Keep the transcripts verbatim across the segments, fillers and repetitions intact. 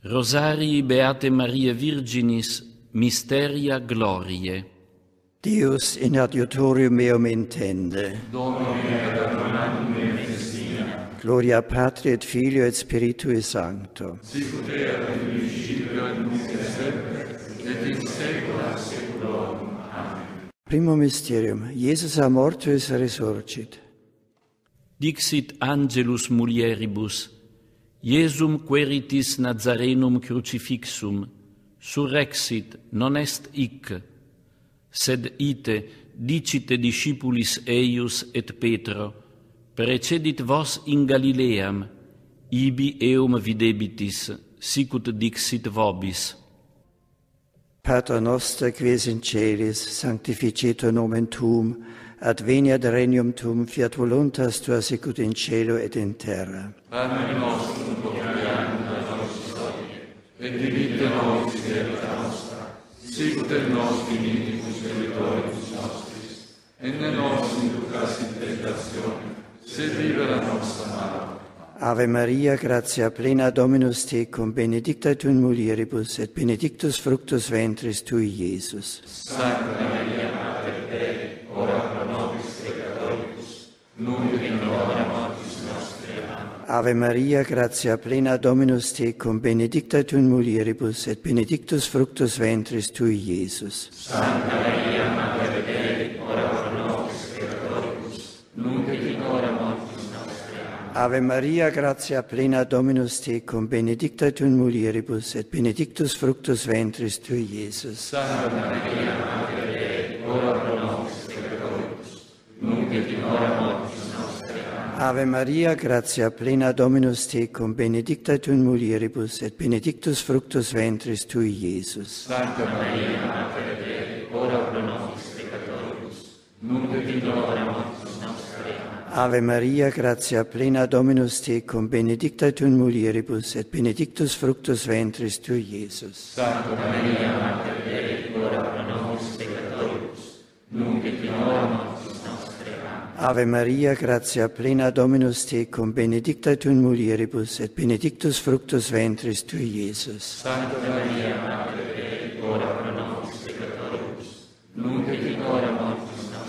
Rosarii Beate Maria Virginis, Mysteria Gloriae. Deus in adiutorium meum intende. Domine ad adornandum me festina. Gloria Patri et Filio et Spiritui Sancto. Sicut erat in principio et nunc et semper, et in saecula saeculorum. Amen. Primum mysterium, Iesus a mortuis resurgit. Dixit angelus mulieribus, Iesum queritis Nazarenum crucifixum, surrexit, non est hic, sed ite dicite discipulis eius et Petro, precedit vos in Galileam, ibi eum videbitis, sicut dixit vobis. Pater noster, qui es in celis, sanctificetur nomen tuum, adveniat regnum tuum, fiat voluntas tua sicut in cielo et in terra. Pane nostrum quotidianum da nobis hodie, et dimitte nobis debita nostra, sicut et nos dimittimus debitoribus nostris, et ne nos inducas in tentatione, sed libera nos a malo. Ave Maria, gratia plena Dominus tecum, benedicta tu in mulieribus, et benedictus fructus ventris tui, Iesus. Sancta Maria, Mater Dei, ora pro nobis peccatoribus, nunc et in hora mortis nostre. Amen. Ave Maria, gratia plena Dominus tecum, benedicta tu in mulieribus, et benedictus fructus ventris tui, Iesus. Sancta Maria, Mater Dei, ora pro nobis peccatoribus, nunc et in hora mortis. Ave Maria, gratia plena Dominus tecum, benedicta tu in mulieribus, et benedictus fructus ventris tui, Iesus. Santa Maria, Mater Dei, ora pro nobis peccatoribus, nunc et in hora mortis nostre. Amen. Ave Maria, gratia plena Dominus tecum, benedicta tu in mulieribus, et benedictus fructus ventris tui, Iesus. Santa Maria, Mater Dei, ora pro nobis peccatoribus, nunc et in hora mortis nostre. Amen. Ave Maria, gratia plena Dominus tecum, benedicta tu in mulieribus, et benedictus fructus ventris tui, Iesus. Santa Maria, Mater Dei, ora pro nobis peccatoribus, nunc et in hora mortis nostre. Amen. Ave Maria, gratia plena Dominus tecum, benedicta tu in mulieribus, et benedictus fructus ventris tui, Iesus. Santa Maria, Mater Dei, ora pro nobis peccatoribus, nunc et in hora mortis.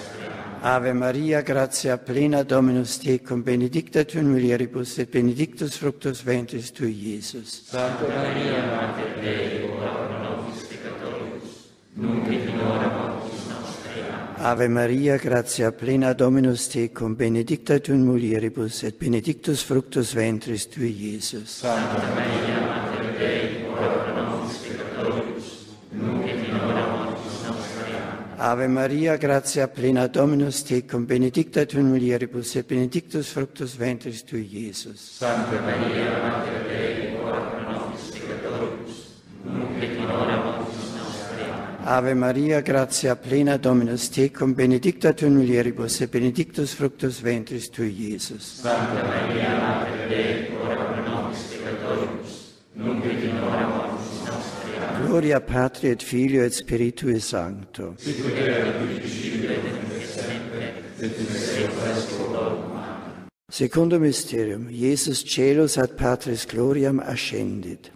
Ave Maria, gratia plena Dominus tecum, benedicta tu in mulieribus, et benedictus fructus ventris tui, Iesus. Santa Maria, Mater Dei, ora pro nobis peccatoribus, nunc et in hora mortis nostre. Amen. Ave Maria, gratia plena Dominus tecum, benedicta tu in mulieribus, et benedictus fructus ventris tui, Iesus. Santa Maria, Mater Dei, ora pro nobis peccatoribus, nunc et in hora mortis nostre. Amen. Ave Maria, gratia plena Dominus tecum, benedicta tu in mulieribus, et benedictus fructus ventris tui, Iesus. Santa Maria, Mater Dei, ora pro nobis peccatoribus, nunc et in hora mortis nostre. Amen. Ave Maria, gratia plena Dominus tecum, benedicta tu in mulieribus, et benedictus fructus ventris tui, Iesus. Santa Maria, Mater Dei, ora pro nobis peccatoribus, nunc et in hora mortis nostre. Amen. Gloria Patri et Filio et Spiritui Sancto. Sicut erat in principio et nunc et semper, et in saecula saeculorum. Amen. Secundum mysterium, Iesus celus ad Patris gloriam ascendit.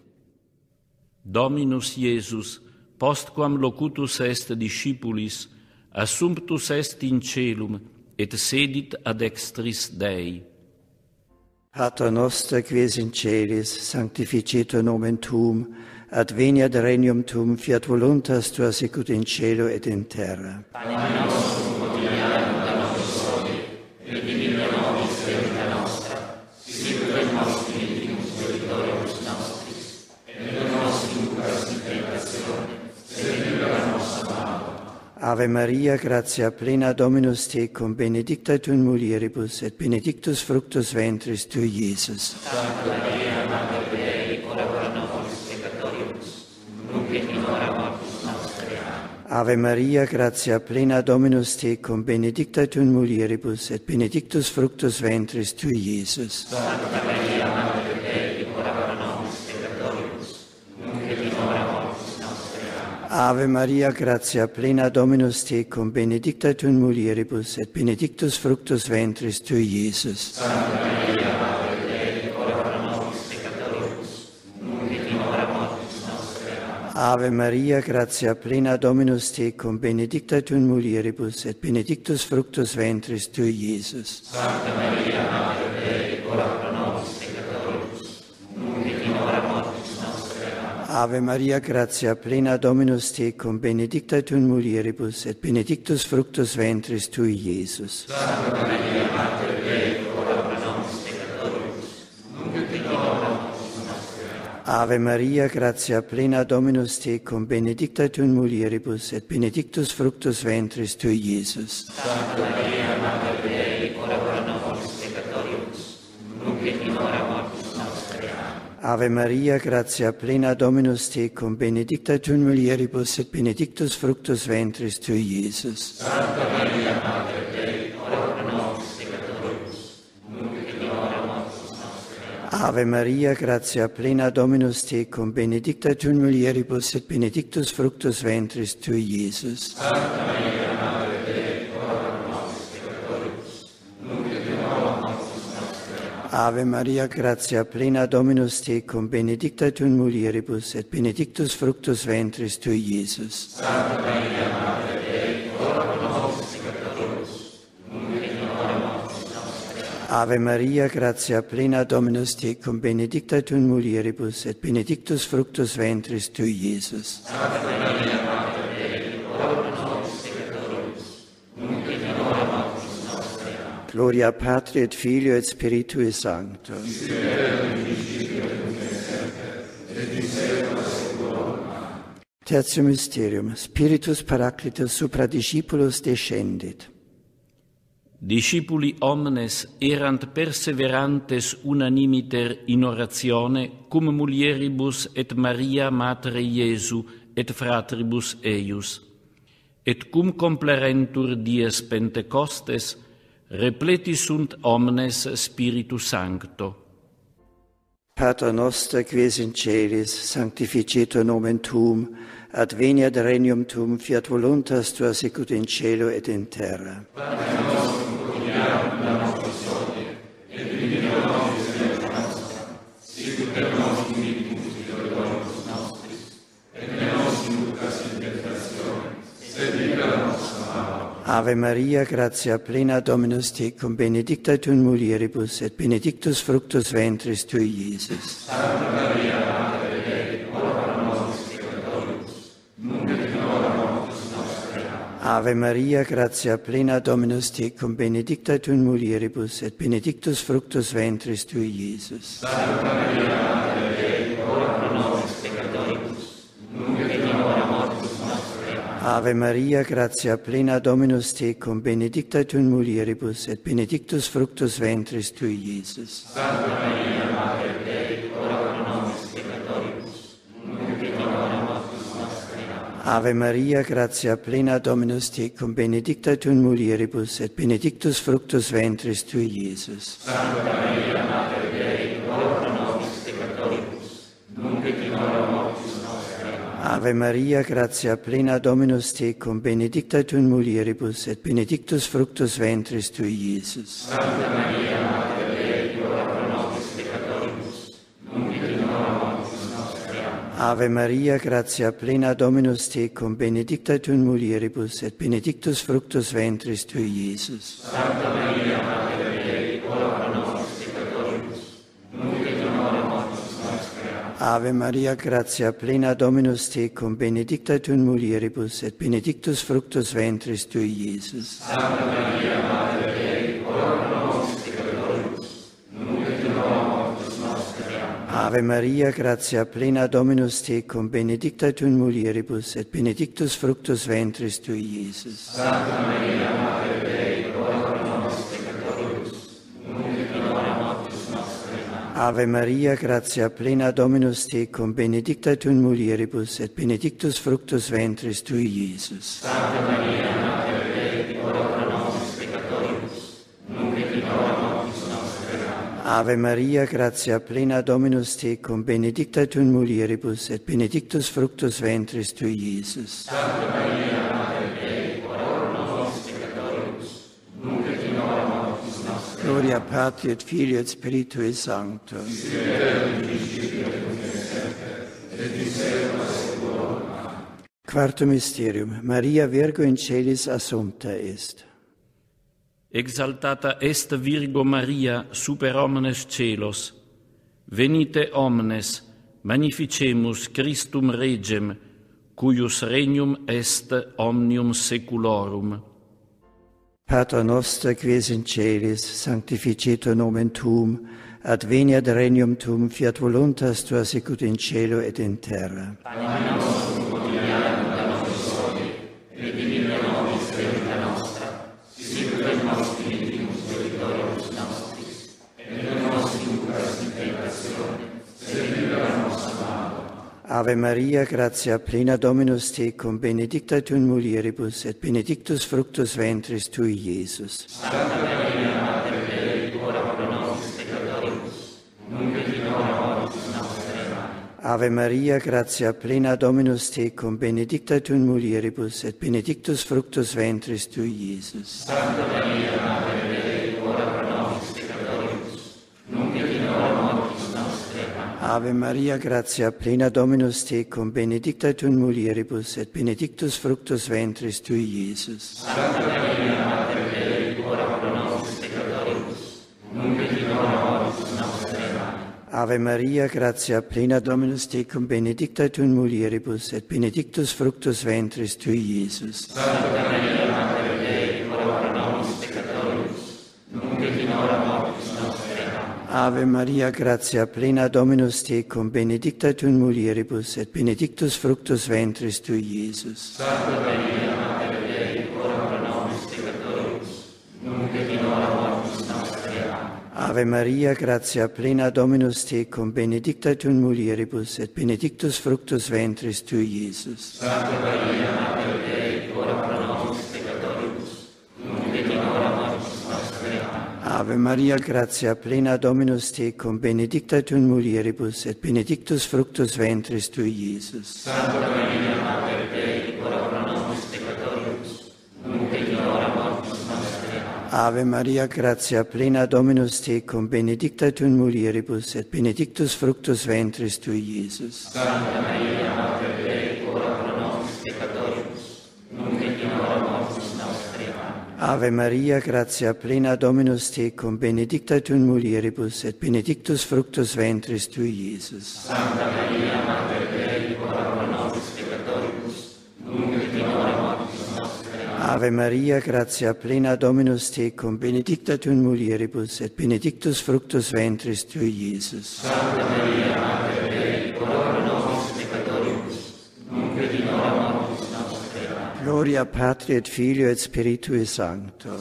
Dominus Iesus, postquam locutus est discipulis, assumptus est in celum, et sedit ad extris Dei. Pater noster, qui es in celis, sanctificetur nomen tuum, adveniat regnum tuum, fiat voluntas tua sicut in cielo et in terra. Pane nostrum quotidianum da nobis hodie, et dimitte nobis debita nostra, sicut et nos dimittimus debitoribus nostris, et ne nos inducas in tentatione, sed libera nos a malo. Ave Maria, gratia plena Dominus tecum, benedicta tu in mulieribus, et benedictus fructus ventris tui, Iesus. Santa Maria, Mater Dei, ora pro nobis peccatoribus, nunc et in hora mortis nostre. Amen. Ave Maria, gratia plena Dominus tecum, benedicta tu in mulieribus, et benedictus fructus ventris tui, Iesus. Santa Maria, Mater Dei, ora pro nobis peccatoribus, nunc et in hora mortis nostre. Amen. Ave Maria, gratia plena Dominus tecum, benedicta tu in mulieribus, et benedictus fructus ventris tui, Iesus. Santa Maria, Mater Dei, ora pro nobis peccatoribus, nunc et in hora Ave Maria, gratia plena, Dominus tecum, benedicta tu in mulieribus, et benedictus fructus ventris tui, Iesus. Sancta Maria, Mater Dei, ora pro nobis peccatoribus, nunc et in hora mortis nostre. Amen. Ave Maria, gratia plena, Dominus tecum, benedicta tu in mulieribus, et benedictus fructus ventris tui, Iesus. Sancta Maria, Mater Dei, ora pro nobis peccatoribus, nunc et in hora mortis nostre. Amen. Ave Maria, gratia plena, Dominus tecum, benedicta tu in mulieribus, et benedictus fructus ventris tui, Iesus. Sancta Maria, Mater Dei, ora pro nobis peccatoribus, nunc et in hora mortis nostre. Amen. Ave Maria, gratia plena, Dominus tecum, benedicta tu in mulieribus, et benedictus fructus ventris tui, Iesus. Sancta Maria, Mater Dei, ora pro nobis peccatoribus, nunc et in hora mortis nostre. Amen. Ave Maria, gratia plena, Dominus tecum, benedicta tu in mulieribus, et benedictus fructus ventris tui, Iesus. Sancta Maria, Mater Dei, ora pro nobis peccatoribus, nunc et in hora mortis nostre. Amen. Ave Maria, gratia plena, Dominus tecum, benedicta tu in mulieribus, et benedictus fructus ventris tui, Iesus. Sancta Maria, Mater Dei, ora pro nobis peccatoribus, nunc et in hora mortis nostre. Amen. Ave Maria, gratia plena, Dominus tecum, benedicta tu in mulieribus, et benedictus fructus ventris tui, Iesus. Sancta Maria, Mater Dei, ora pro nobis peccatoribus, nunc et in hora mortis nostre. Amen. Gloria Patri et Filio et Spiritui Sancto. Tertium Mysterium, Spiritus Paraclitus supra discipulos descendit. Discipuli omnes erant perseverantes unanimiter in oratione cum mulieribus et Maria Mater Iesu et fratribus eius. Et cum complerentur dies Pentecostes, repleti sunt omnes Spiritu Sancto. Pater noster, qui es in celis, sanctificetur nomen tuum, adveniat regnum tuum, fiat voluntas tua sicut in cielo et in terra. Pater nostrum quotidianum da nobis hodie, et dimitte nobis debita nostra, sicut et nos dimittimus debitoribus nostris, et ne nos inducas in tentationem, sed libera nos a malo. Ave Maria, gratia plena, Dominus tecum, benedicta tu in mulieribus, et benedictus fructus ventris tui, Iesus. Sancta Maria, Mater Dei, ora pro nobis peccatoribus, nunc et in hora mortis nostre. Amen. Ave Maria, gratia plena, Dominus tecum, benedicta tu in mulieribus, et benedictus fructus ventris tui, Iesus. Sancta Maria, Mater Dei, ora pro nobis peccatoribus, nunc et in hora mortis nostre. Amen. Ave Maria, gratia plena, Dominus tecum, benedicta tu in mulieribus, et benedictus fructus ventris tui, Iesus. Sancta Maria, Mater Dei, ora pro nobis peccatoribus, nunc et in hora mortis nostre. Amen. Ave Maria, gratia plena, Dominus tecum, benedicta tu in mulieribus, et benedictus fructus ventris tui, Iesus. Sancta Maria, Mater Dei, ora pro nobis peccatoribus, nunc et in hora mortis nostre. Amen. Ave Maria, gratia plena, Dominus tecum, benedicta tu in mulieribus, et benedictus fructus ventris tui, Iesus. Sancta Maria, Mater Dei, ora pro nobis peccatoribus, nunc et in hora mortis nostre. Amen. Ave Maria, gratia plena, Dominus tecum, benedicta tu in mulieribus, et benedictus fructus ventris tui, Iesus. Sancta Maria, Mater Dei, ora pro nobis peccatoribus, nunc et in hora mortis nostre. Amen. Ave Maria, gratia plena, Dominus tecum, benedicta tu in mulieribus, et benedictus fructus ventris tui, Iesus. Sancta Maria, Mater Dei, ora pro nobis peccatoribus, nunc et in hora mortis nostre. Amen. Ave Maria, gratia plena, Dominus tecum, benedicta tu in mulieribus, et benedictus fructus ventris tui, Iesus. Sancta Maria, Mater Dei, ora pro nobis peccatoribus, nunc et in hora mortis nostre. Amen. Ave Maria, gratia plena, Dominus tecum, benedicta tu in mulieribus, et benedictus fructus ventris tui, Iesus. Sancta Maria, Mater Dei, ora pro nobis peccatoribus, nunc et in hora mortis nostre. Amen. Ave Maria, gratia plena, Dominus tecum, benedicta tu in mulieribus, et benedictus fructus ventris tui, Iesus. Sancta Maria, Mater Dei, ora pro nobis peccatoribus, nunc et in hora mortis nostre. Gloria Patri et Filio et Spiritui Sancto. Et in seculum Quarto Mysterium. Maria Virgo in Celis Assumpta est. Exaltata est Virgo Maria super omnes celos. Venite omnes, magnificemus Christum Regem, cuius regnum est omnium saeculorum. Pater noster, qui es in celis, sanctificetur nomen tuum, adveniat regnum tuum, fiat voluntas tua sicut in cielo et in terra. Panem nostrum quotidianum da nobis hodie, et dimitte nobis debita nostra, sicut et nos dimittimus debitoribus nostris, et non nos inducas in tentatione, sed libera nos a malo. Ave Maria, gratia plena Dominus tecum, benedicta tu in mulieribus, et benedictus fructus ventris tui, Iesus. Santa Maria, Mater Dei, ora pro nobis peccatoribus, nunc et in hora mortis nostre. Amen. Ave Maria, gratia plena Dominus tecum, benedicta tu in mulieribus, et benedictus fructus ventris tui, Iesus. Santa Maria, Mater Dei, ora pro nobis peccatoribus, nunc et in hora mortis nostre. Amen. Ave Maria, gratia plena Dominus tecum, benedicta tu in mulieribus, et benedictus fructus ventris tui, Iesus. Santa Maria, Mater Dei, ora pro nobis peccatoribus, nunc et in hora mortis nostre. Amen. Ave Maria, gratia plena Dominus tecum, benedicta tu in mulieribus, et benedictus fructus ventris tui, Iesus. Santa Maria, Mater Dei, ora pro nobis peccatoribus, nunc et in hora mortis nostre. Amen. Ave Maria, gratia plena Dominus tecum, benedicta tu in mulieribus, et benedictus fructus ventris tui, Iesus. Santa Maria, Mater Dei, ora pro nobis peccatoribus, nunc et in hora mortis nostre. Amen. Ave Maria, gratia plena Dominus tecum, benedicta tu in mulieribus, et benedictus fructus ventris tui, Iesus. Santa Maria, Mater Dei, ora pro nobis peccatoribus, nunc et in hora mortis nostre. Amen. Ave Maria, gratia plena Dominus tecum, benedicta tu in mulieribus, et benedictus fructus ventris tui, Iesus. Santa Maria, Mater Dei, ora pro nobis peccatoribus, nunc et in hora mortis nostre. Amen. Ave Maria, gratia plena Dominus tecum, benedicta tu in mulieribus, et benedictus fructus ventris tui, Iesus. Santa Maria, Mater Dei, ora pro nobis peccatoribus, nunc et in hora mortis nostre. Amen. Ave Maria, gratia plena Dominus tecum, benedicta tu in mulieribus, et benedictus fructus ventris tui, Iesus. Santa Maria, Mater Dei, ora pro nobis peccatoribus, nunc et in hora mortis nostre. Amen. Ave Maria, gratia plena Dominus tecum, benedicta tu in mulieribus, et benedictus fructus ventris tui, Iesus. Santa Maria, Mater Dei, ora pro nobis peccatoribus, nunc et in hora mortis nostre. Amen. Gloria Patri et Filio et Spiritui Sancto.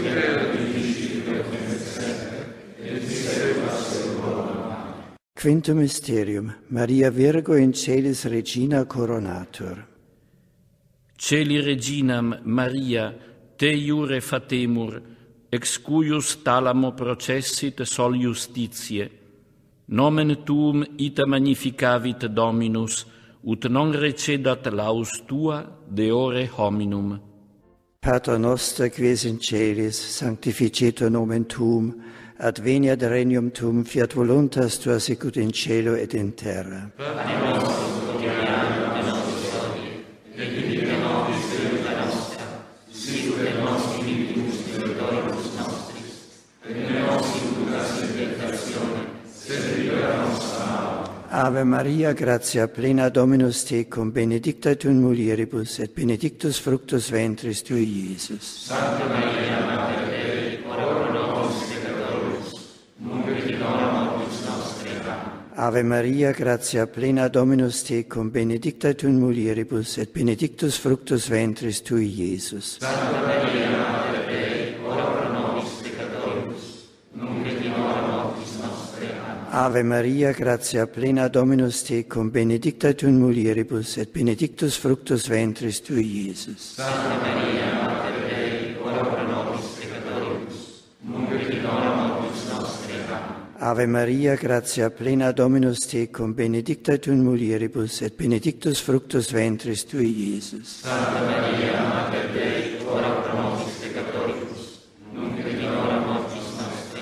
Quinto Mysterium. Maria Virgo in Celis Regina Coronatur. Celi Reginam Maria, te iure fatemur, ex cuius talamo processit sol justitiae. Nomen tuum ita magnificavit Dominus, ut non recedat laus tua de ore hominum. Pater noster, qui es in celis, sanctificetur nomen tuum, adveniat regnum tuum, fiat voluntas tua sicut in cielo et in terra. Panem nostrum quotidianum da nobis hodie, et dimitte nobis debita nostra, sicut et nos dimittimus debitoribus nostris, et ne nos inducas in tentatione, sed libera nos a malo. Ave Maria, gratia plena Dominus tecum, benedicta tu in mulieribus, et benedictus fructus ventris tui, Iesus. Santa Maria, Mater Dei, ora pro nobis peccatoribus, nunc et in hora mortis nostre. Amen. Ave Maria, gratia plena Dominus tecum, benedicta tu in mulieribus, et benedictus fructus ventris tui, Iesus. Santa Maria, Mater Dei, ora pro nobis peccatoribus, nunc et in hora mortis nostre. Amen. Ave Maria, gratia plena Dominus tecum, benedicta tu in mulieribus, et benedictus fructus ventris tui, Iesus. Santa Maria, Mater Dei, ora pro nobis peccatoribus, nunc et in hora mortis nostre. Amen. Ave Maria, gratia plena Dominus tecum, benedicta tu in mulieribus, et benedictus fructus ventris tui, Iesus. Santa Maria, Mater Dei, ora pro nobis peccatoribus, nunc et in hora mortis nostre. Amen.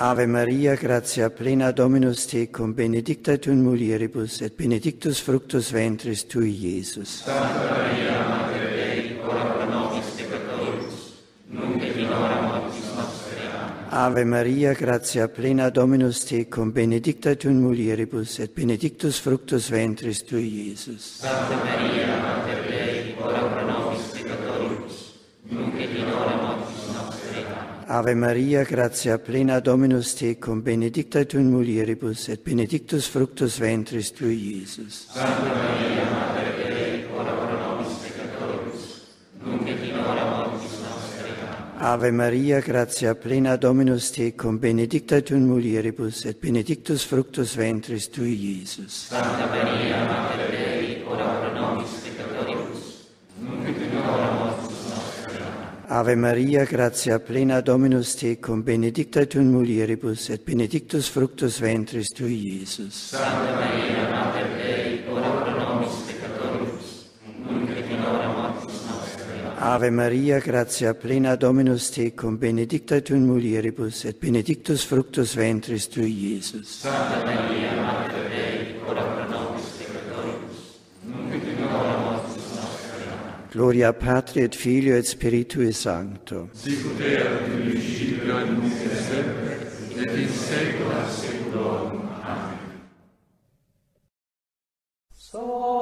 Ave Maria, gratia plena Dominus tecum, benedicta tu in mulieribus, et benedictus fructus ventris tui, Iesus. Santa Maria, Mater Dei, ora pro nobis peccatoribus, nunc et in hora mortis nostre. Amen. Ave Maria, gratia plena Dominus tecum, benedicta tu in mulieribus, et benedictus fructus ventris tui, Iesus. Santa Maria, Mater Dei, ora pro nobis peccatoribus, nunc et in hora mortis nostre. Amen. Ave Maria, gratia plena Dominus tecum, benedicta tu in mulieribus, et benedictus fructus ventris tui, Iesus. Santa Maria, Mater Dei, ora pro nobis peccatoribus, nunc et in hora mortis nostre. Amen. Ave Maria, gratia plena Dominus tecum, benedicta tu in mulieribus, et benedictus fructus ventris tui, Iesus. Santa Maria, Mater Dei, ora pro nobis peccatoribus, nunc et in hora mortis nostre. Amen. Ave Maria, gratia plena Dominus tecum, benedicta tu in mulieribus, et benedictus fructus ventris tui, Iesus. Santa Maria, Mater Dei, ora pro nobis peccatoribus, nunc et in hora mortis nostre. Amen. Ave Maria, gratia plena Dominus tecum, benedicta tu in mulieribus, et benedictus fructus ventris tui, Iesus. Santa Maria, Mater Dei, ora pro nobis peccatoribus, nunc et in hora mortis nostre. Amen. Gloria Patri et Filio et Spiritui Sancto. Sicut erat in principio et nunc et semper, et in saecula saeculorum. Amen. So